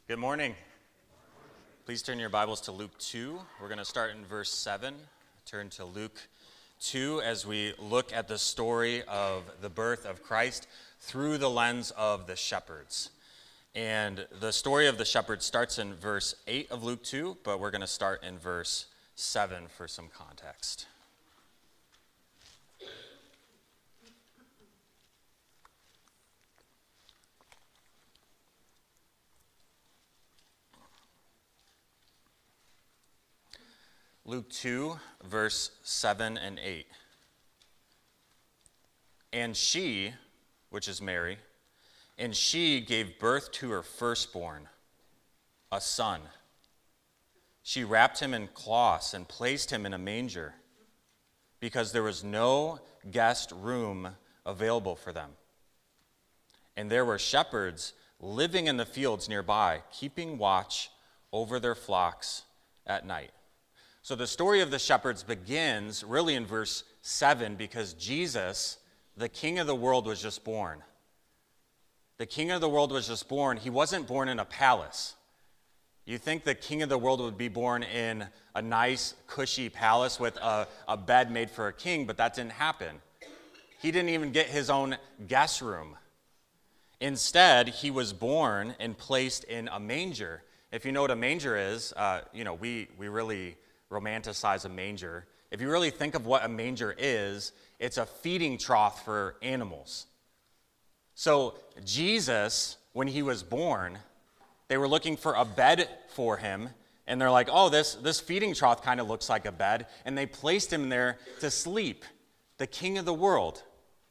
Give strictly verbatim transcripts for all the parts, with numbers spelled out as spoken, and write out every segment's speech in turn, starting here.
Good morning. Please turn your Bibles to Luke two. We're going to start in verse seven. Turn to Luke two as we look at the story of the birth of Christ through the lens of the shepherds. And the story of the shepherds starts in verse eight of Luke two, but we're going to start in verse seven for some context. Luke two, verse seven and eight. And she, which is Mary, and she gave birth to her firstborn, a son. She wrapped him in cloths and placed him in a manger, because there was no guest room available for them. And there were shepherds living in the fields nearby, keeping watch over their flocks at night. So the story of the shepherds begins really in verse seven because Jesus, the King of the world, was just born. The King of the world was just born. He wasn't born in a palace. You think the King of the world would be born in a nice, cushy palace with a, a bed made for a king, but that didn't happen. He didn't even get his own guest room. Instead, he was born and placed in a manger. If you know what a manger is, uh, you know, we, we really romanticize a manger. If you really think of what a manger is, it's a feeding trough for animals. So Jesus, when he was born, they were looking for a bed for him, and they're like, oh, this, this feeding trough kind of looks like a bed, and they placed him there to sleep, the King of the world.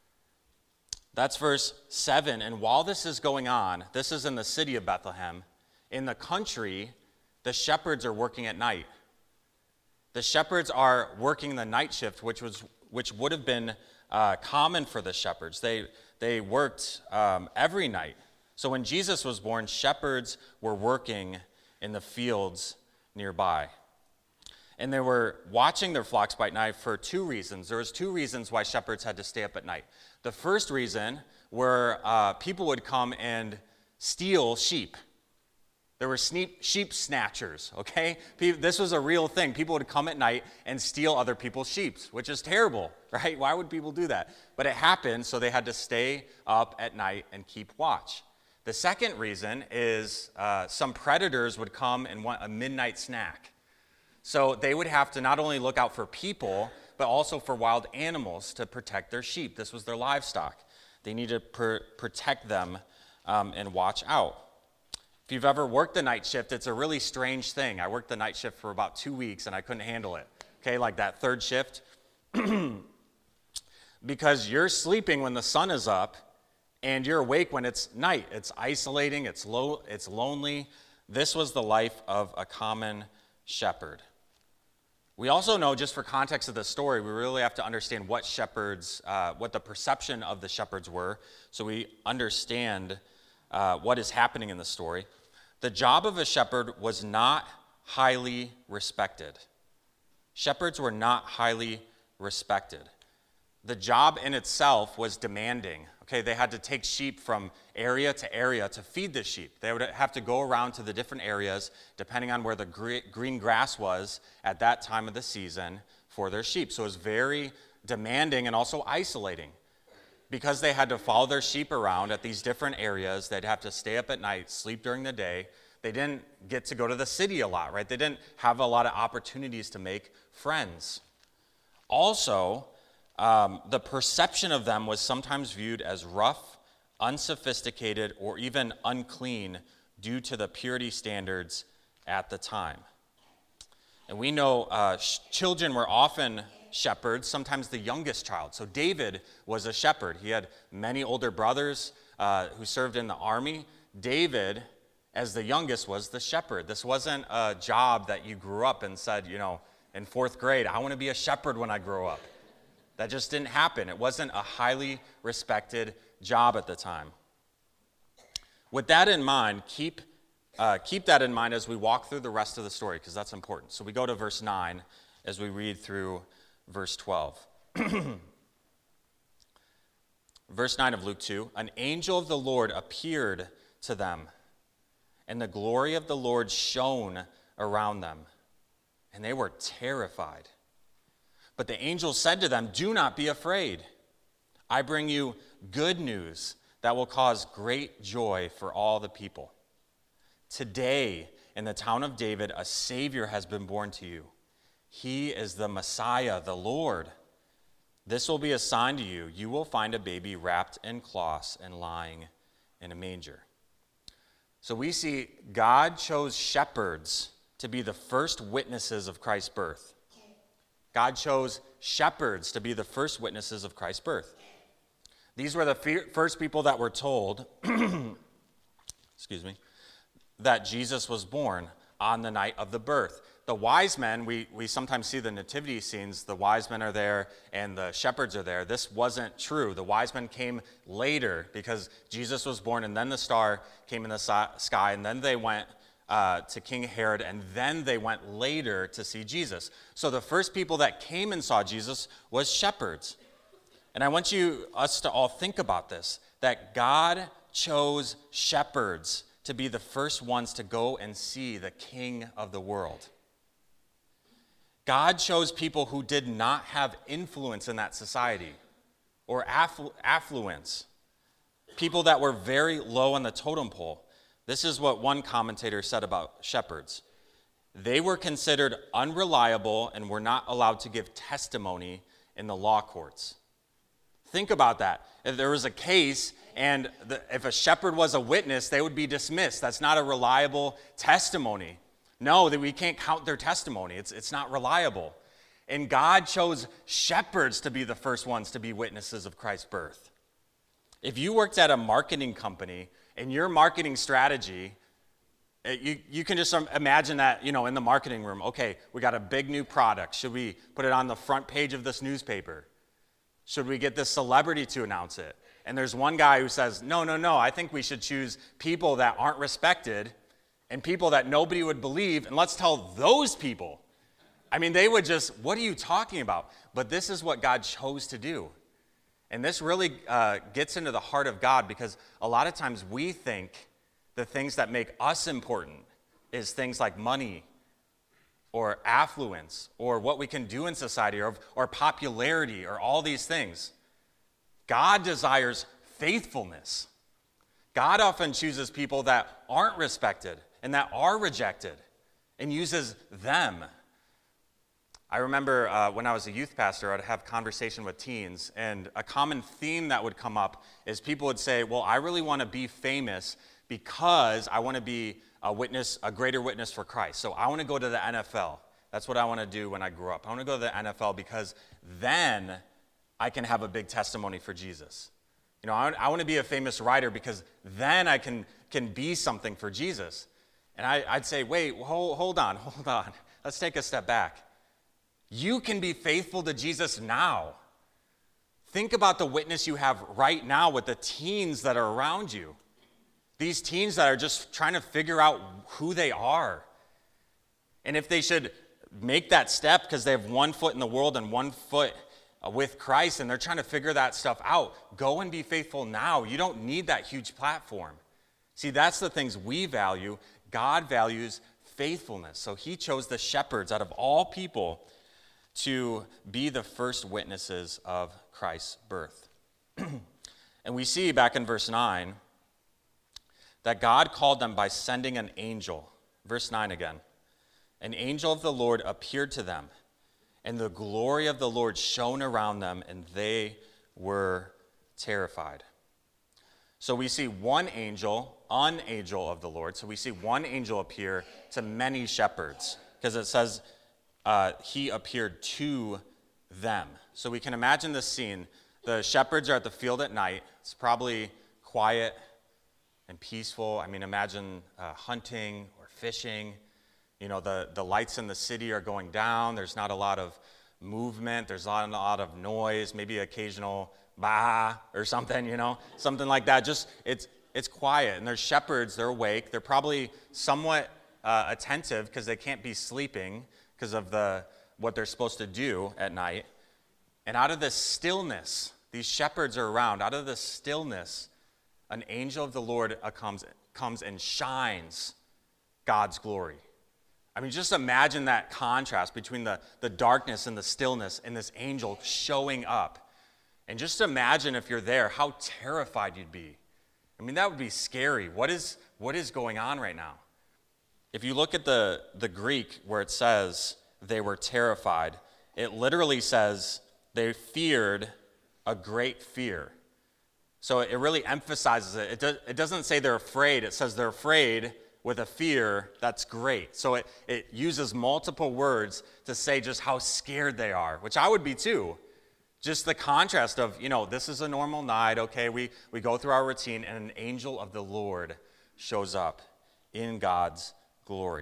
That's verse seven, and while this is going on, this is in the city of Bethlehem. In the country, the shepherds are working at night. The shepherds are working the night shift, which was which would have been uh, common for the shepherds. They they worked um, every night. So when Jesus was born, shepherds were working in the fields nearby, and they were watching their flocks by night for two reasons. There was two reasons why shepherds had to stay up at night. The first reason were uh, people would come and steal sheep. There were sheep snatchers, okay? This was a real thing. People would come at night and steal other people's sheep, which is terrible, right? Why would people do that? But it happened, so they had to stay up at night and keep watch. The second reason is uh, some predators would come and want a midnight snack. So they would have to not only look out for people, but also for wild animals to protect their sheep. This was their livestock. They needed to pr- protect them um, and watch out. If you've ever worked the night shift, it's a really strange thing. I worked the night shift for about two weeks and I couldn't handle it. Okay, like that third shift. Because you're sleeping when the sun is up and you're awake when it's night. It's isolating, it's low, it's lonely. This was the life of a common shepherd. We also know, just for context of the story, we really have to understand what shepherds, uh, what the perception of the shepherds were, so we understand uh, what is happening in the story. The job of a shepherd was not highly respected. Shepherds were not highly respected. The job in itself was demanding. Okay, they had to take sheep from area to area to feed the sheep. They would have to go around to the different areas, depending on where the green grass was at that time of the season for their sheep. So it was very demanding and also isolating. Because they had to follow their sheep around at these different areas, they'd have to stay up at night, sleep during the day. They didn't get to go to the city a lot, right? They didn't have a lot of opportunities to make friends. Also, um, the perception of them was sometimes viewed as rough, unsophisticated, or even unclean due to the purity standards at the time. And we know uh, sh- children were often shepherds, sometimes the youngest child. So David was a shepherd. He had many older brothers uh, who served in the army. David, as the youngest, was the shepherd. This wasn't a job that you grew up and said, you know, in fourth grade, I want to be a shepherd when I grow up. That just didn't happen. It wasn't a highly respected job at the time. With that in mind, keep uh, keep that in mind as we walk through the rest of the story, because that's important. So we go to verse nine as we read through verse twelve. Verse nine of Luke two, an angel of the Lord appeared to them, and the glory of the Lord shone around them, and they were terrified. But the angel said to them, "Do not be afraid. I bring you good news that will cause great joy for all the people. Today, in the town of David, a Savior has been born to you. He is the Messiah, the Lord. This will be a sign to you. You will find a baby wrapped in cloths and lying in a manger." So we see God chose shepherds to be the first witnesses of Christ's birth. God chose shepherds to be the first witnesses of Christ's birth. These were the first people that were told, excuse me, that Jesus was born on the night of the birth. The wise men, we, we sometimes see the nativity scenes, the wise men are there and the shepherds are there. This wasn't true. The wise men came later because Jesus was born, and then the star came in the sky, and then they went uh, to King Herod, and then they went later to see Jesus. So the first people that came and saw Jesus was shepherds. And I want you, us to all think about this, that God chose shepherds to be the first ones to go and see the King of the world. God chose people who did not have influence in that society or afflu- affluence, people that were very low on the totem pole. This is what one commentator said about shepherds. They were considered unreliable and were not allowed to give testimony in the law courts. Think about that. If there was a case and the, if a shepherd was a witness, they would be dismissed. That's not a reliable testimony. No, that we can't count their testimony. It's, it's not reliable. And God chose shepherds to be the first ones to be witnesses of Christ's birth. If you worked at a marketing company and your marketing strategy, you, you can just imagine that, you know, in the marketing room, okay, we got a big new product. Should we put it on the front page of this newspaper? Should we get this celebrity to announce it? And there's one guy who says, no, no, no, I think we should choose people that aren't respected and people that nobody would believe, and let's tell those people. I mean, they would just, what are you talking about? But this is what God chose to do. And this really uh, gets into the heart of God, because a lot of times we think the things that make us important is things like money or affluence or what we can do in society or, or popularity or all these things. God desires faithfulness. God often chooses people that aren't respected and that are rejected and uses them. I remember uh, when I was a youth pastor, I'd have conversation with teens, and a common theme that would come up is people would say, well, I really want to be famous because I want to be a witness, a greater witness for Christ. So I want to go to the N F L. That's what I want to do when I grow up. I want to go to the N F L because then I can have a big testimony for Jesus. You know, I, I want to be a famous writer because then I can, can be something for Jesus. And I, I'd say, wait, hold, hold on, hold on. Let's take a step back. You can be faithful to Jesus now. Think about the witness you have right now with the teens that are around you. These teens that are just trying to figure out who they are. And if they should make that step because they have one foot in the world and one foot with Christ and they're trying to figure that stuff out, go and be faithful now. You don't need that huge platform. See, that's the things we value. God values faithfulness. So he chose the shepherds out of all people to be the first witnesses of Christ's birth. And we see back in verse nine that God called them by sending an angel. Verse nine again. An angel of the Lord appeared to them, and the glory of the Lord shone around them, and they were terrified. So we see one angel, an angel of the Lord. So we see one angel appear to many shepherds, because it says uh, he appeared to them. So we can imagine this scene. The shepherds are at the field at night. It's probably quiet and peaceful. I mean, imagine uh, hunting or fishing. You know, the, the lights in the city are going down. There's not a lot of movement. There's not a lot of noise, maybe occasional bah or something, you know, something like that. Just, it's it's quiet. And there's shepherds, they're awake. They're probably somewhat uh, attentive because they can't be sleeping because of the what they're supposed to do at night. And out of this stillness, these shepherds are around. Out of this stillness, an angel of the Lord comes, comes and shines God's glory. I mean, just imagine that contrast between the, the darkness and the stillness and this angel showing up. And just imagine if you're there, how terrified you'd be. I mean, that would be scary. What is, what is going on right now? If you look at the, the Greek where it says they were terrified, it literally says they feared a great fear. So it really emphasizes it. It, do, it doesn't say they're afraid. It says they're afraid with a fear that's great. So it, it uses multiple words to say just how scared they are, which I would be too. Just the contrast of, you know, this is a normal night, okay, we, we go through our routine, and an angel of the Lord shows up in God's glory.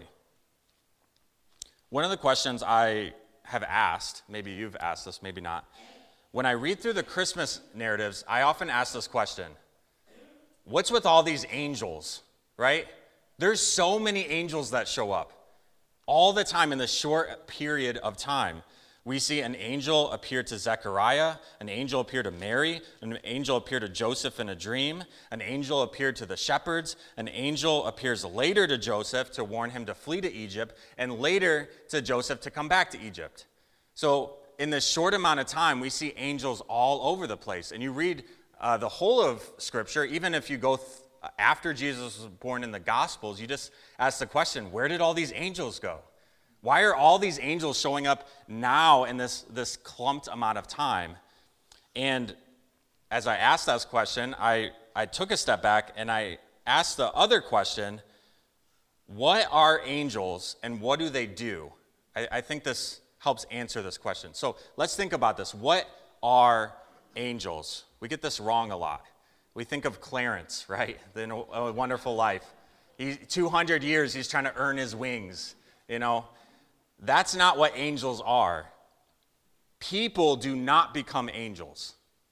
One of the questions I have asked, maybe you've asked this, maybe not, when I read through the Christmas narratives, I often ask this question: what's with all these angels, right? There's so many angels that show up all the time in this short period of time. We see an angel appear to Zechariah, an angel appear to Mary, an angel appear to Joseph in a dream, an angel appeared to the shepherds, an angel appears later to Joseph to warn him to flee to Egypt, and later to Joseph to come back to Egypt. So in this short amount of time, we see angels all over the place. And you read uh, the whole of Scripture, even if you go th- after Jesus was born in the Gospels, you just ask the question, where did all these angels go? Why are all these angels showing up now in this, this clumped amount of time? And as I asked that question, I, I took a step back and I asked the other question, what are angels and what do they do? I, I think this helps answer this question. So let's think about this. What are angels? We get this wrong a lot. We think of Clarence, right? In A, a Wonderful Life. He, two hundred years, he's trying to earn his wings, you know. That's not what angels are. People do not become angels.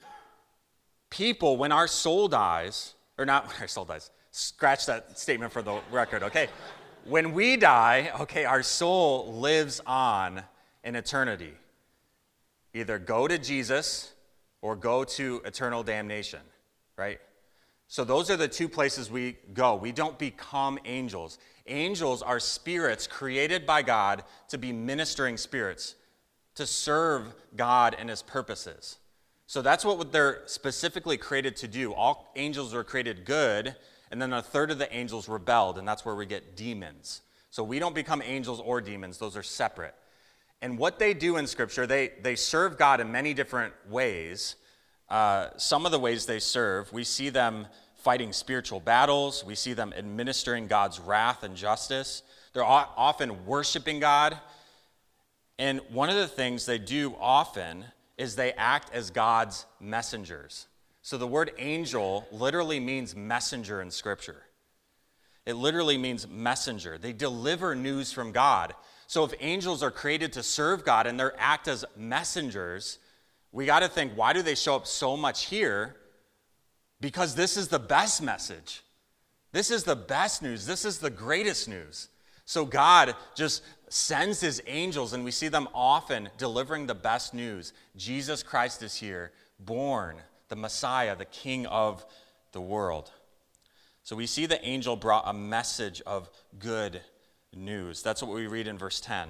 People, when our soul dies, or not when our soul dies, scratch that statement for the record, okay? When we die, okay, our soul lives on in eternity. Either go to Jesus or go to eternal damnation, right? So those are the two places we go. We don't become angels. Angels are spirits created by God to be ministering spirits, to serve God and his purposes. So that's what they're specifically created to do. All angels were created good, and then a third of the angels rebelled, and that's where we get demons. So we don't become angels or demons. Those are separate. And what they do in Scripture, they, they serve God in many different ways. Uh, some of the ways they serve, we see them fighting spiritual battles. We see them administering God's wrath and justice. They're often worshiping God. And one of the things they do often is they act as God's messengers. So the word angel literally means messenger in Scripture. It literally means messenger. They deliver news from God. So if angels are created to serve God and they act as messengers, we got to think, why do they show up so much here? Because this is the best message. This is the best news. This is the greatest news. So God just sends his angels, and we see them often delivering the best news. Jesus Christ is here, born, the Messiah, the King of the world. So we see the angel brought a message of good news. That's what we read in verse ten.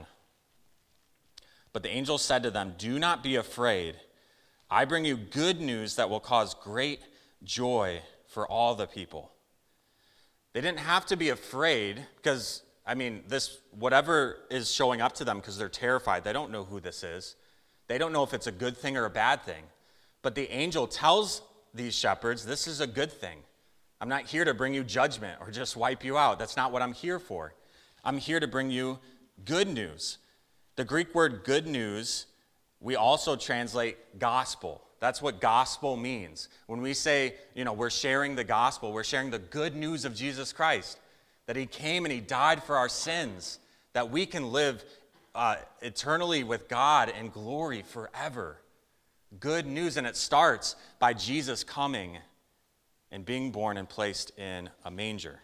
But the angel said to them, "Do not be afraid. I bring you good news that will cause great joy for all the people." They didn't have to be afraid because, I mean, this whatever is showing up to them, because they're terrified. They don't know who this is. They don't know if it's a good thing or a bad thing. But the angel tells these shepherds, this is a good thing. I'm not here to bring you judgment or just wipe you out. That's not what I'm here for. I'm here to bring you good news. The Greek word good news, we also translate gospel. That's what gospel means. When we say, you know, we're sharing the gospel, we're sharing the good news of Jesus Christ, that he came and he died for our sins, that we can live uh, eternally with God in glory forever. Good news, and it starts by Jesus coming and being born and placed in a manger.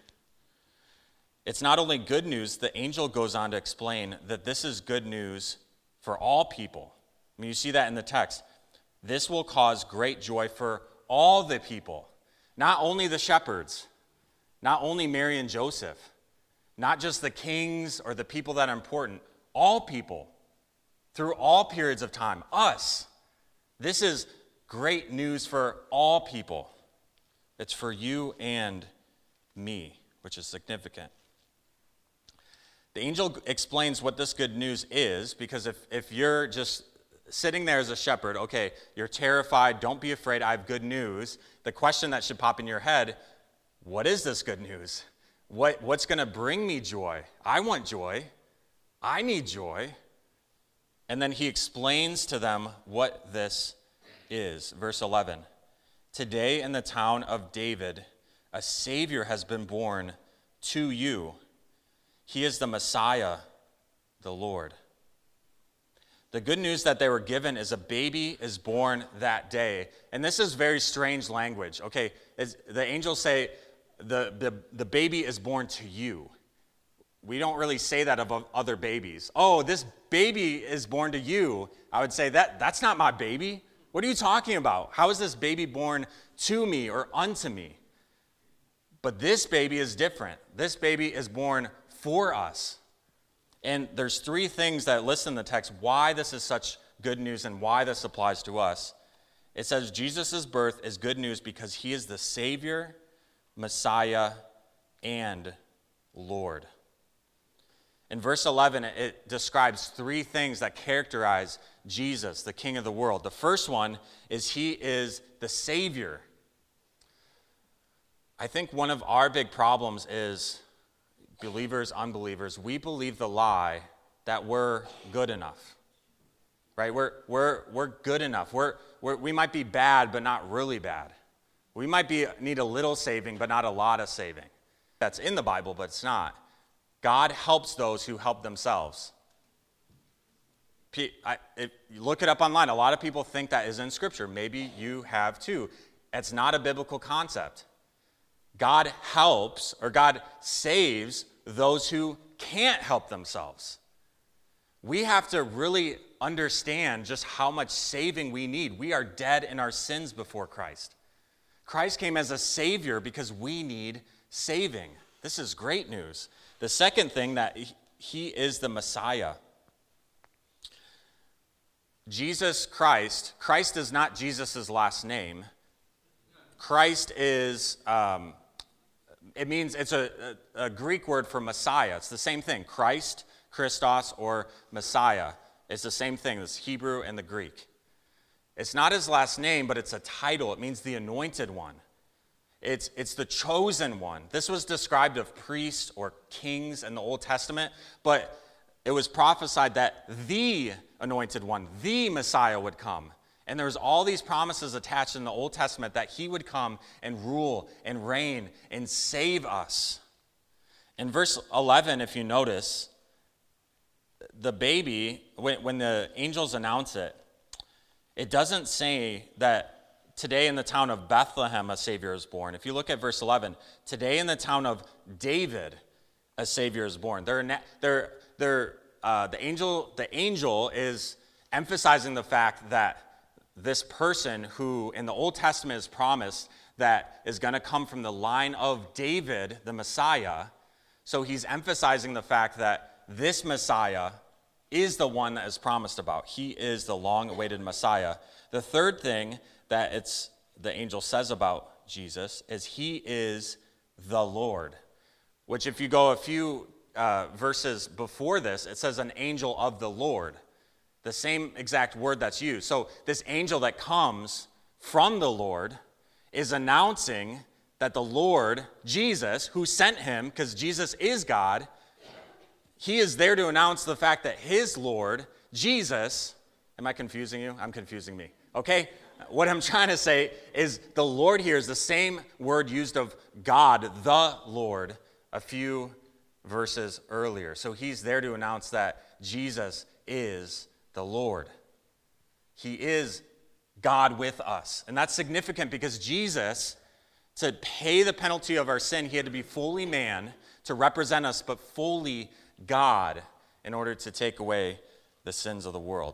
It's not only good news, the angel goes on to explain that this is good news for all people. I mean, you see that in the text. This will cause great joy for all the people, not only the shepherds, not only Mary and Joseph, not just the kings or the people that are important, all people, through all periods of time, us. This is great news for all people. It's for you and me, which is significant. The angel explains what this good news is, because if, if you're just sitting there as a shepherd, okay, you're terrified, don't be afraid, I have good news. The question that should pop in your head, what is this good news? What, what's going to bring me joy? I want joy. I need joy. And then he explains to them what this is. Verse eleven, today in the town of David, a Savior has been born to you. He is the Messiah, the Lord. The good news that they were given is a baby is born that day. And this is very strange language. Okay, the angels say the, the, the baby is born to you. We don't really say that of other babies. Oh, this baby is born to you. I would say, that that's not my baby. What are you talking about? How is this baby born to me or unto me? But this baby is different. This baby is born for us. And there's three things that list in the text why this is such good news and why this applies to us. It says Jesus' birth is good news because he is the Savior, Messiah, and Lord. In verse eleven, it describes three things that characterize Jesus, the King of the world. The first one is he is the Savior. I think one of our big problems is believers, unbelievers, we believe the lie that we're good enough, right? We're, we're, we're good enough. We're, we're, we might be bad, but not really bad. We might be need a little saving, but not a lot of saving. That's in the Bible, but it's not. God helps those who help themselves. I, if you look it up online, a lot of people think that is in Scripture. Maybe you have too. It's not a biblical concept. God helps, or God saves those who can't help themselves. We have to really understand just how much saving we need. We are dead in our sins before Christ. Christ came as a Savior because we need saving. This is great news. The second thing, that he is the Messiah. Jesus Christ, Christ is not Jesus' last name. Christ is, um, it means, it's a, a, a Greek word for Messiah. It's the same thing. Christ, Christos, or Messiah. It's the same thing. It's Hebrew and the Greek. It's not his last name, but it's a title. It means the anointed one. It's, it's the chosen one. This was described of priests or kings in the Old Testament, but it was prophesied that the anointed one, the Messiah, would come. And there was all these promises attached in the Old Testament that he would come and rule and reign and save us. In verse eleven, if you notice, the baby, when, when the angels announce it, it doesn't say that today in the town of Bethlehem a Savior is born. If you look at verse eleven, today in the town of David a Savior is born. They're, they're, they're, uh, the angel, the angel is emphasizing the fact that this person who in the Old Testament is promised that is going to come from the line of David, the Messiah. So he's emphasizing the fact that this Messiah is the one that is promised about. He is the long-awaited Messiah. The third thing that it's the angel says about Jesus is he is the Lord, which if you go a few uh, verses before this, it says an angel of the Lord, the same exact word that's used. So this angel that comes from the Lord is announcing that the Lord, Jesus, who sent him, because Jesus is God, he is there to announce the fact that his Lord, Jesus, am I confusing you? I'm confusing me, okay? What I'm trying to say is the Lord here is the same word used of God, the Lord, a few verses earlier. So he's there to announce that Jesus is the Lord. He is God with us. And that's significant because Jesus, to pay the penalty of our sin, he had to be fully man to represent us, but fully God in order to take away the sins of the world.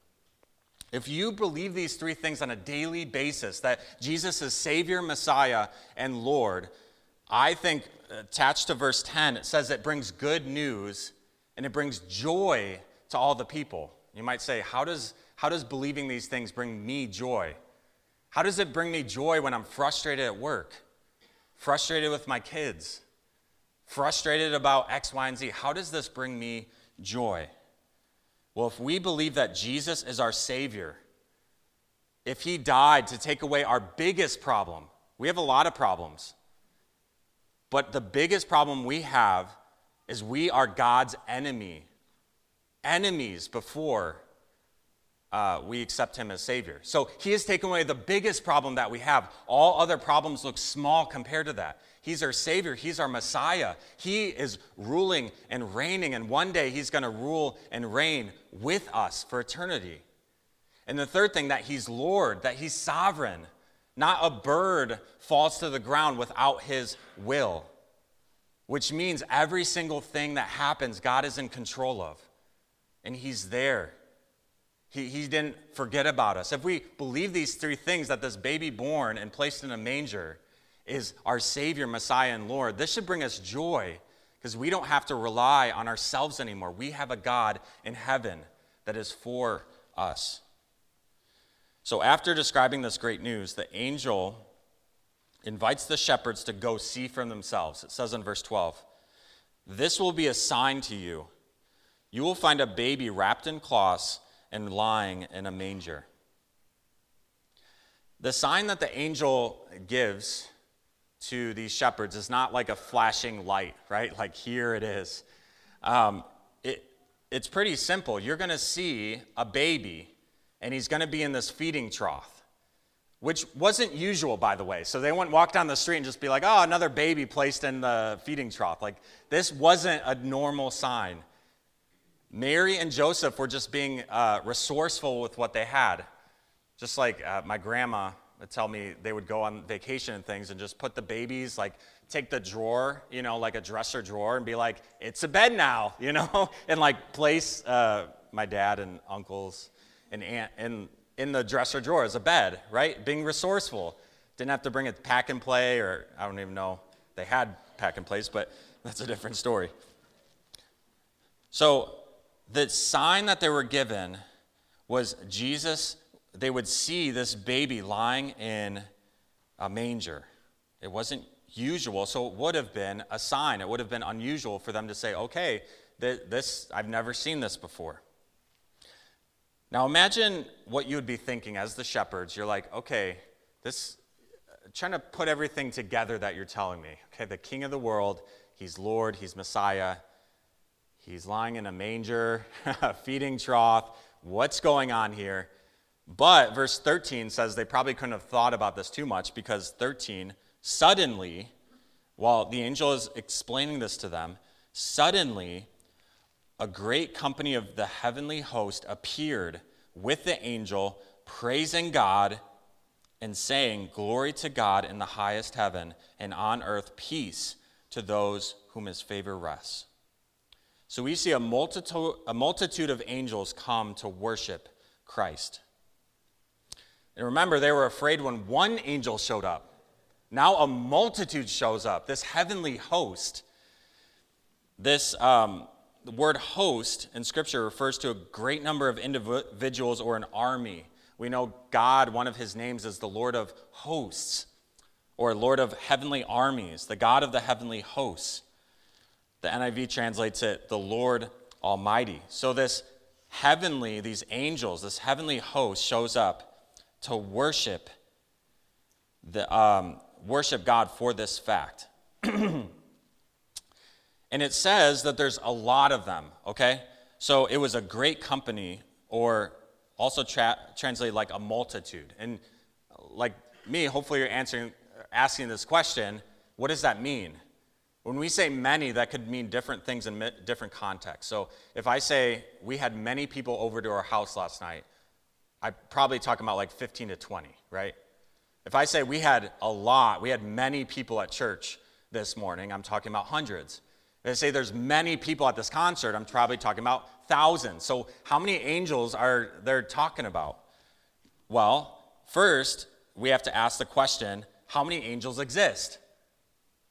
If you believe these three things on a daily basis, that Jesus is Savior, Messiah, and Lord, I think attached to verse ten, it says it brings good news and it brings joy to all the people. You might say, how does, how does believing these things bring me joy? How does it bring me joy when I'm frustrated at work, frustrated with my kids, frustrated about X, Y, and Z? How does this bring me joy? Well, if we believe that Jesus is our Savior, if he died to take away our biggest problem, we have a lot of problems, but the biggest problem we have is we are God's enemy, enemies before uh, we accept him as Savior. So he has taken away the biggest problem that we have. All other problems look small compared to that. He's our Savior. He's our Messiah. He is ruling and reigning, and one day he's going to rule and reign with us for eternity. And the third thing, that he's Lord, that he's sovereign. Not a bird falls to the ground without his will, which means every single thing that happens, God is in control of, and he's there. He, he didn't forget about us. If we believe these three things, that this baby born and placed in a manger is our Savior, Messiah, and Lord, this should bring us joy, because we don't have to rely on ourselves anymore. We have a God in heaven that is for us. So after describing this great news, the angel invites the shepherds to go see for themselves. It says in verse twelve, "This will be a sign to you. You will find a baby wrapped in cloths and lying in a manger." The sign that the angel gives to these shepherds is not like a flashing light, right? Like, here it is. Um, it, it's pretty simple. You're going to see a baby, and he's going to be in this feeding trough, which wasn't usual, by the way. So they wouldn't walk down the street and just be like, oh, another baby placed in the feeding trough. Like, this wasn't a normal sign. Mary and Joseph were just being uh, resourceful with what they had. Just like uh, my grandma would tell me they would go on vacation and things and just put the babies, like take the drawer, you know, like a dresser drawer, and be like, it's a bed now, you know, and like place uh, my dad and uncles and aunt in, in the dresser drawer as a bed, right? Being resourceful. Didn't have to bring a pack and play, or I don't even know. They had pack and plays, but that's a different story. So the sign that they were given was Jesus. They would see this baby lying in a manger. It wasn't usual, so it would have been a sign. It would have been unusual for them to say, okay, th- this, I've never seen this before. Now imagine what you would be thinking as the shepherds. You're like, okay, this, trying to put everything together that you're telling me. Okay, the King of the world, he's Lord, he's Messiah, he's lying in a manger, a feeding trough. What's going on here? But verse thirteen says they probably couldn't have thought about this too much, because thirteen, suddenly, while the angel is explaining this to them, suddenly a great company of the heavenly host appeared with the angel, praising God and saying, "Glory to God in the highest heaven, and on earth peace to those whom his favor rests." So we see a multitude, a multitude of angels come to worship Christ. And remember, they were afraid when one angel showed up. Now a multitude shows up, this heavenly host. This um, the word host in Scripture refers to a great number of individuals or an army. We know God, one of his names is the Lord of hosts, or Lord of heavenly armies, the God of the heavenly hosts. The N I V translates it, the Lord Almighty. So this heavenly, these angels, this heavenly host shows up to worship the um, worship God for this fact. And it says that there's a lot of them, okay? So it was a great company, or also tra- translated like a multitude. And like me, hopefully you're answering, asking this question, what does that mean? When we say many, that could mean different things in different contexts. So if I say we had many people over to our house last night, I'm probably talking about like fifteen to twenty, right? If I say we had a lot, we had many people at church this morning, I'm talking about hundreds. If I say there's many people at this concert, I'm probably talking about thousands. So how many angels are they talking about? Well, first, we have to ask the question, how many angels exist?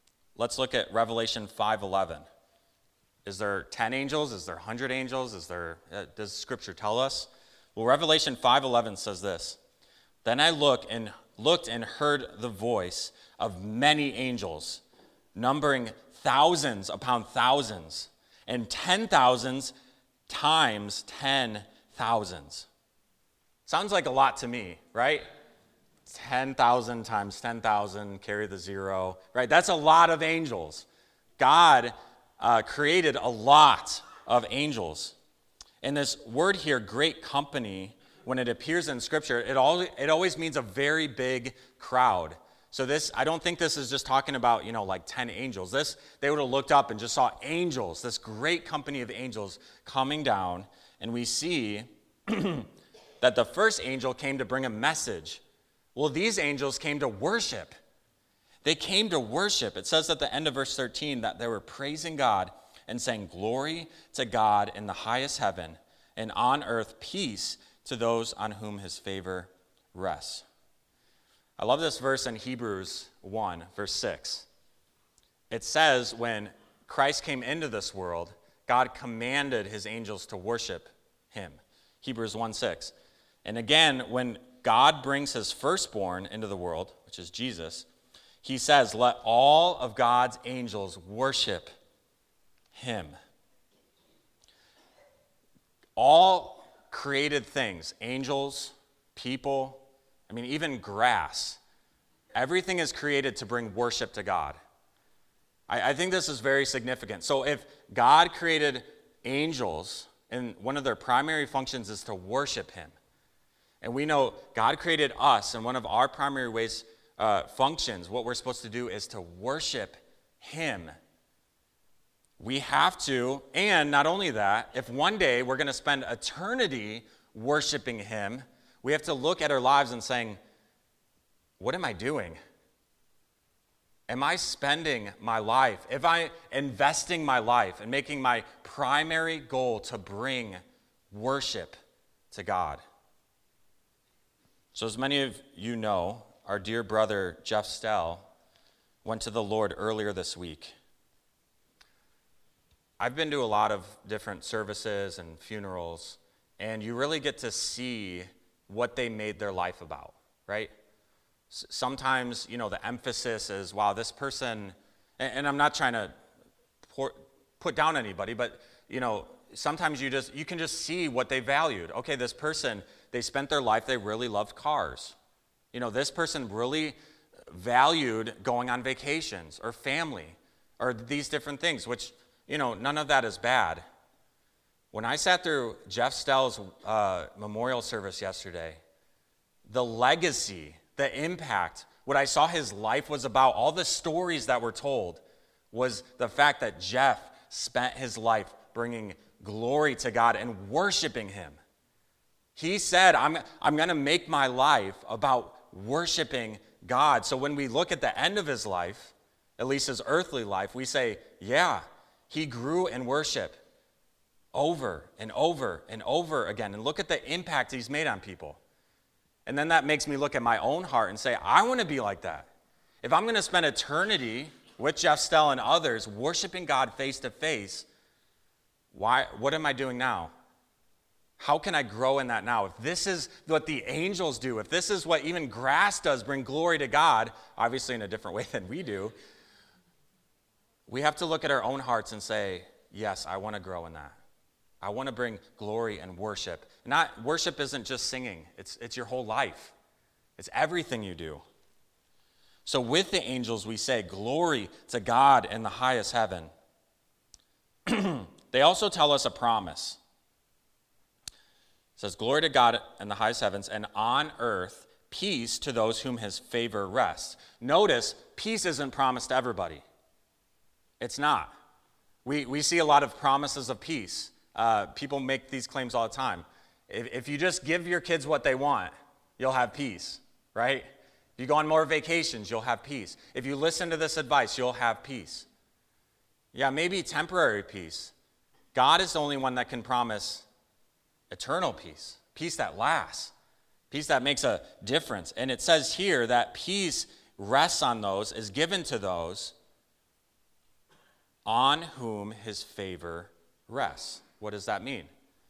let's look at Revelation five eleven. Is there ten angels? Is there one hundred angels? Is there, uh, does Scripture tell us? Well, Revelation five eleven says this. Then I looked and looked and heard the voice of many angels, numbering thousands upon thousands, and ten thousands times ten thousands. Sounds like a lot to me, right? ten thousand times ten thousand, carry the zero, right? That's a lot of angels. God uh, created a lot of angels. And this word here, great company, when it appears in Scripture, it, all, it always means a very big crowd. So this, I don't think this is just talking about, you know, like ten angels. This, they would have looked up and just saw angels, this great company of angels coming down. And we see that the first angel came to bring a message. Well, these angels came to worship. They came to worship. It says at the end of verse thirteen that they were praising God and saying, "Glory to God in the highest heaven, and on earth peace to those on whom his favor rests." I love this verse in Hebrews one, verse six. It says when Christ came into this world, God commanded his angels to worship him. Hebrews one six. And again, when God brings his firstborn into the world, which is Jesus, he says, "Let all of God's angels worship him." All created things, angels, people, I mean, even grass, everything is created to bring worship to God. I, I think this is very significant. So if God created angels, and one of their primary functions is to worship him, and we know God created us, and one of our primary ways, uh, functions, what we're supposed to do is to worship him. We have to, and not only that, if one day we're going to spend eternity worshiping him, we have to look at our lives and saying, what am I doing? Am I spending my life? Am I investing my life and making my primary goal to bring worship to God? So as many of you know, our dear brother Jeff Stell went to the Lord earlier this week. I've been to a lot of different services and funerals, and you really get to see what they made their life about, right? S- sometimes, you know, the emphasis is, wow, this person, and, and I'm not trying to pour, put down anybody, but, you know, sometimes you just, you can just see what they valued. Okay, this person, they spent their life, they really loved cars. You know, this person really valued going on vacations or family or these different things, which, you know, none of that is bad. When I sat through Jeff Stell's uh, memorial service yesterday, the legacy, the impact, what I saw his life was about, all the stories that were told, was the fact that Jeff spent his life bringing glory to God and worshiping him. He said, I'm, I'm going to make my life about worshiping God. So when we look at the end of his life, at least his earthly life, we say, yeah, he grew in worship over and over and over again. And look at the impact he's made on people. And then that makes me look at my own heart and say, I want to be like that. If I'm going to spend eternity with Jeff Stell and others worshiping God face to face, why? What am I doing now? How can I grow in that now? If this is what the angels do, if this is what even grass does, bring glory to God, obviously in a different way than we do, we have to look at our own hearts and say, yes, I want to grow in that. I want to bring glory and worship. Not worship isn't just singing. It's, it's your whole life. It's everything you do. So with the angels, we say, glory to God in the highest heaven. They also tell us a promise. It says, glory to God in the highest heavens, and on earth, peace to those whom his favor rests. Notice, peace isn't promised to everybody. It's not. We, we see a lot of promises of peace. Uh, people make these claims all the time. If, if you just give your kids what they want, you'll have peace, right? If you go on more vacations, you'll have peace. If you listen to this advice, you'll have peace. Yeah, maybe temporary peace. God is the only one that can promise eternal peace, peace that lasts, peace that makes a difference. And it says here that peace rests on those, is given to those on whom his favor rests. What does that mean?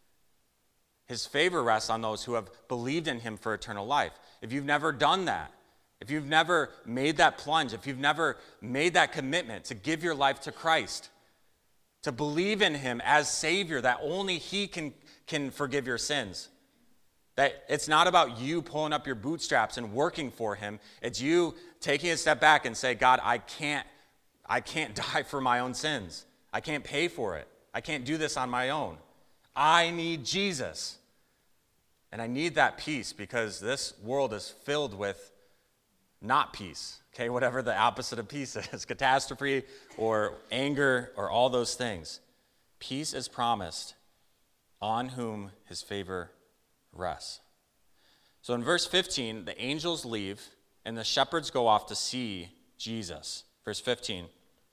His favor rests on those who have believed in him for eternal life. If you've never done that, if you've never made that plunge, if you've never made that commitment to give your life to Christ, to believe in him as Savior, that only he can, can forgive your sins, that it's not about you pulling up your bootstraps and working for him. It's you taking a step back and say, God, I can't, I can't die for my own sins. I can't pay for it. I can't do this on my own. I need Jesus. And I need that peace because this world is filled with not peace, okay? Whatever the opposite of peace is, catastrophe or anger or all those things. Peace is promised on whom his favor rests. So in verse fifteen, the angels leave and the shepherds go off to see Jesus. Verse fifteen.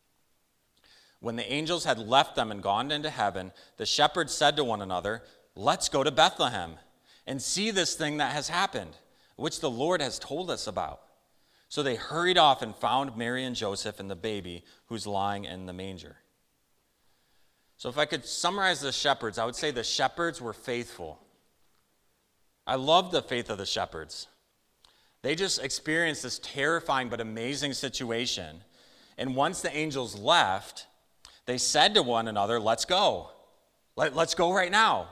When the angels had left them and gone into heaven, the shepherds said to one another, "Let's go to Bethlehem and see this thing that has happened, which the Lord has told us about." So they hurried off and found Mary and Joseph and the baby who's lying in the manger. So if I could summarize the shepherds, I would say the shepherds were faithful. I love the faith of the shepherds. They just experienced this terrifying but amazing situation. And once the angels left, they said to one another, "Let's go. Let, let's go right now."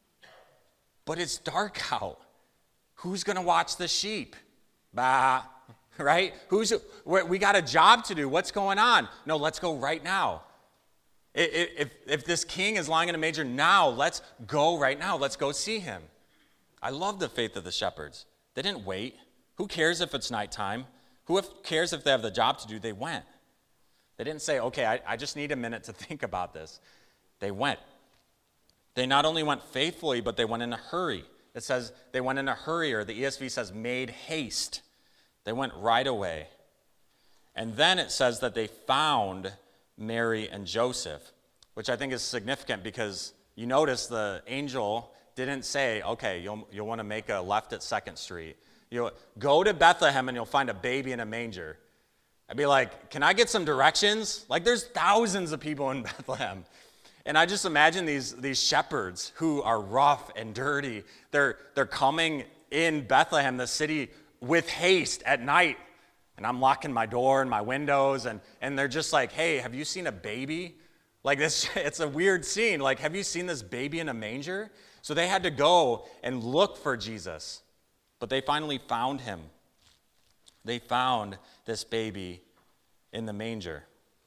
But it's dark out. Who's going to watch the sheep? Bah. Right? Who's we got a job to do. What's going on? No, let's go right now. If, if this king is lying in a manger now, let's go right now. Let's go see him. I love the faith of the shepherds. They didn't wait. Who cares if it's nighttime? Who cares if they have the job to do? They went. They didn't say, okay, I, I just need a minute to think about this. They went. They not only went faithfully, but they went in a hurry. It says they went in a hurry, or the E S V says made haste. They went right away. And then it says that they found Mary and Joseph, which I think is significant because you notice the angel didn't say, okay, you'll, you'll want to make a left at second street. You'll go to Bethlehem and you'll find a baby in a manger. I'd be like, can I get some directions? Like, there's thousands of people in Bethlehem. And I just imagine these, these shepherds who are rough and dirty. They're, they're coming in Bethlehem, the city, with haste at night, and I'm locking my door and my windows, and, and they're just like, hey, have you seen a baby? Like this, it's a weird scene. Like, have you seen this baby in a manger? So they had to go and look for Jesus, but they finally found him. They found this baby in the manger.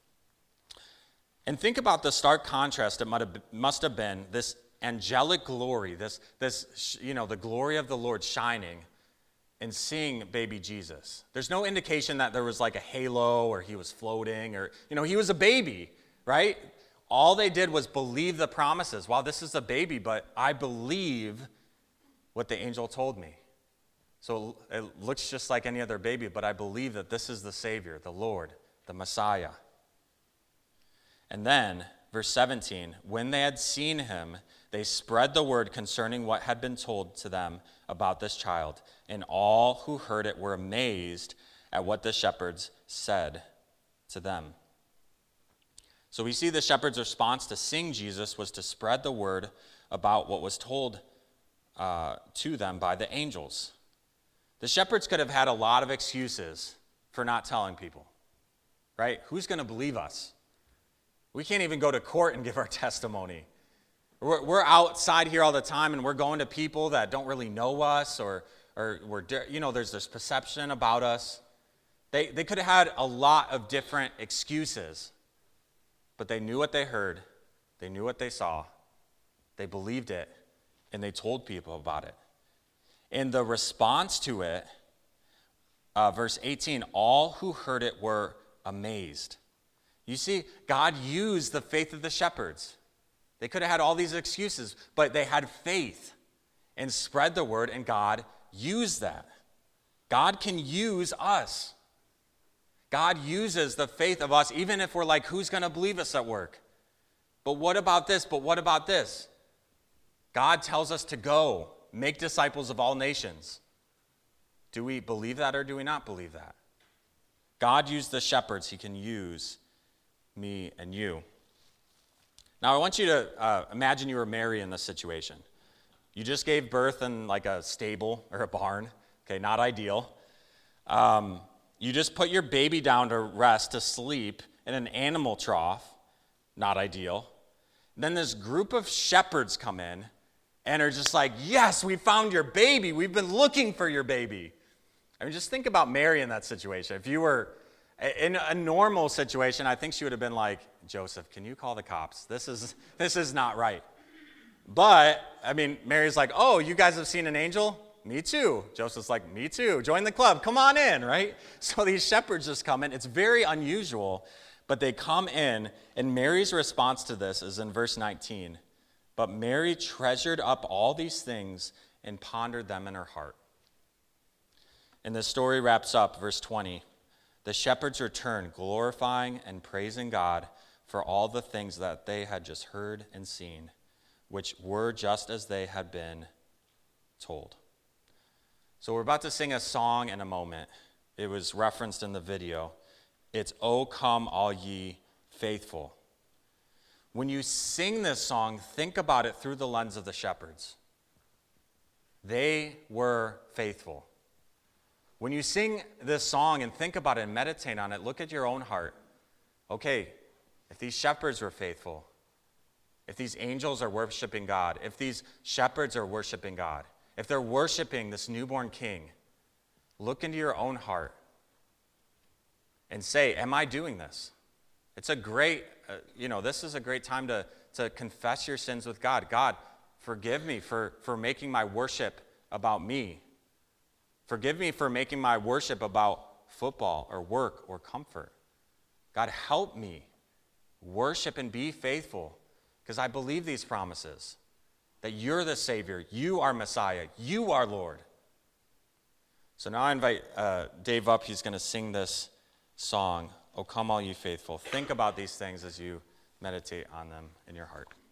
And think about the stark contrast it must have been, this angelic glory, this, this, you know, the glory of the Lord shining, and seeing baby Jesus. There's no indication that there was like a halo or he was floating or, you know, he was a baby, right? All they did was believe the promises. Wow, this is a baby, but I believe what the angel told me. So it looks just like any other baby, but I believe that this is the Savior, the Lord, the Messiah. And then, verse seventeen, when they had seen him, they spread the word concerning what had been told to them about this child, and all who heard it were amazed at what the shepherds said to them. So we see the shepherds' response to seeing Jesus was to spread the word about what was told uh, to them by the angels. The shepherds could have had a lot of excuses for not telling people, right? Who's going to believe us? We can't even go to court and give our testimony. We're, we're outside here all the time, and we're going to people that don't really know us, or, or we're, you know, there's this perception about us. They, they could have had a lot of different excuses, but they knew what they heard. They knew what they saw. They believed it, and they told people about it. And the response to it, uh, verse eighteen, all who heard it were amazed. You see, God used the faith of the shepherds. They could have had all these excuses, but they had faith and spread the word, and God used that. God can use us. God uses the faith of us, even if we're like, who's going to believe us at work? But what about this? But what about this? God tells us to go, make disciples of all nations. Do we believe that or do we not believe that? God used the shepherds. He can use me, and you. Now, I want you to uh, imagine you were Mary in this situation. You just gave birth in like a stable or a barn. Okay, not ideal. Um, you just put your baby down to rest, to sleep in an animal trough. Not ideal. Then this group of shepherds come in and are just like, yes, we found your baby. We've been looking for your baby. I mean, just think about Mary in that situation. If you were in a normal situation, I think she would have been like, Joseph, can you call the cops? This is this is not right. But, I mean, Mary's like, oh, you guys have seen an angel? Me too. Joseph's like, me too. Join the club. Come on in, right? So these shepherds just come in. It's very unusual, but they come in, and Mary's response to this is in verse nineteen. But Mary treasured up all these things and pondered them in her heart. And the story wraps up, verse twenty. The shepherds returned, glorifying and praising God for all the things that they had just heard and seen, which were just as they had been told. So we're about to sing a song in a moment. It was referenced in the video. It's O Come All Ye Faithful. When you sing this song, think about it through the lens of the shepherds. They were faithful. When you sing this song and think about it and meditate on it, look at your own heart. Okay, if these shepherds were faithful, if these angels are worshiping God, if these shepherds are worshiping God, if they're worshiping this newborn king, look into your own heart and say, am I doing this? It's a great, uh, you know, this is a great time to, to confess your sins with God. God, forgive me for, for making my worship about me. Forgive me for making my worship about football or work or comfort. God, help me worship and be faithful because I believe these promises, that you're the Savior, you are Messiah, you are Lord. So now I invite uh, Dave up. He's going to sing this song, O Come All You Faithful. Think about these things as you meditate on them in your heart.